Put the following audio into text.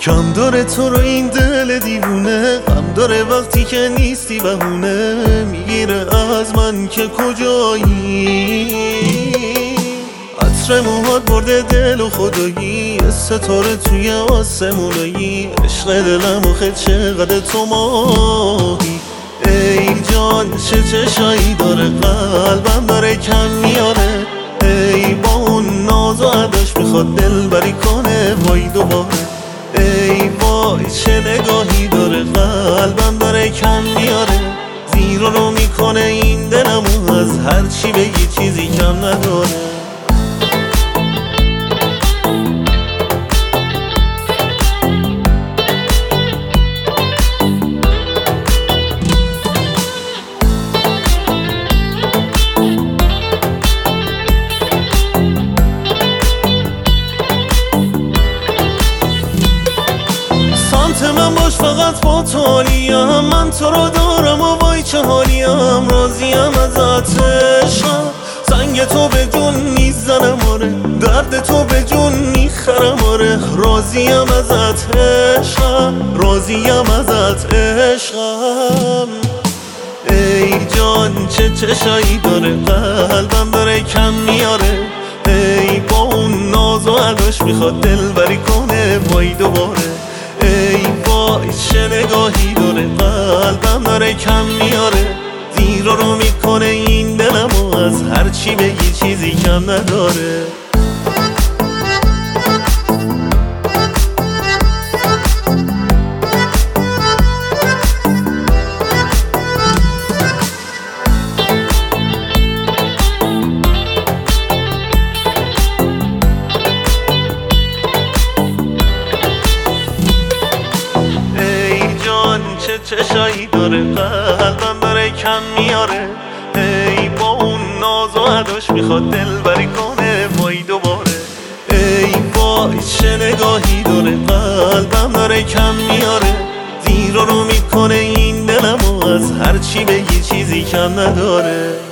کم داره تو رو این دل دیوونه، غم داره وقتی که نیستی بهونه. میگیره از من که کجایی، عطر موهات برده دل و خدایی. ستاره توی آسمونایی، عشق دلم آخه چقدر تو ماهی. ای جان چه چشایی داره، قلبم داره کم میاره. ای با اون ناز و اداش میخواد دلبری کنه، وای دوباره. ای وای چه نگاهی داره، قلبم داره کم میاره. زیر رو میکنه این دلمو، از هر چی بگی چیزی کم نداره. من باش فقط با تو حالیم، من تو رو دارم و وای چه حالیم. راضیم ازت عشقم، سنگ تو به جون میزنم آره، درد تو به جون میخرم آره. راضیم ازت عشقم، راضیم ازت عشقم. ای جان چه چشایی داره، قلبم داره کم میاره. ای با اون ناز و اداش میخواد دلبری کنه، وای دوباره. ای وای چه نگاهی داره، قلبم داره کم میاره. زیر رو میکنه این دلمو، از هر چی بگی چیزی کم نداره. چه چشایی داره، قلبم داره کم میاره. ای با اون ناز و اداش میخواد دلبری کنه، وای دوباره. ای وای چه نگاهی داره، قلبم داره کم میاره. زیر رو میکنه این دلمو، از هر چی بگی چیزی کم نداره.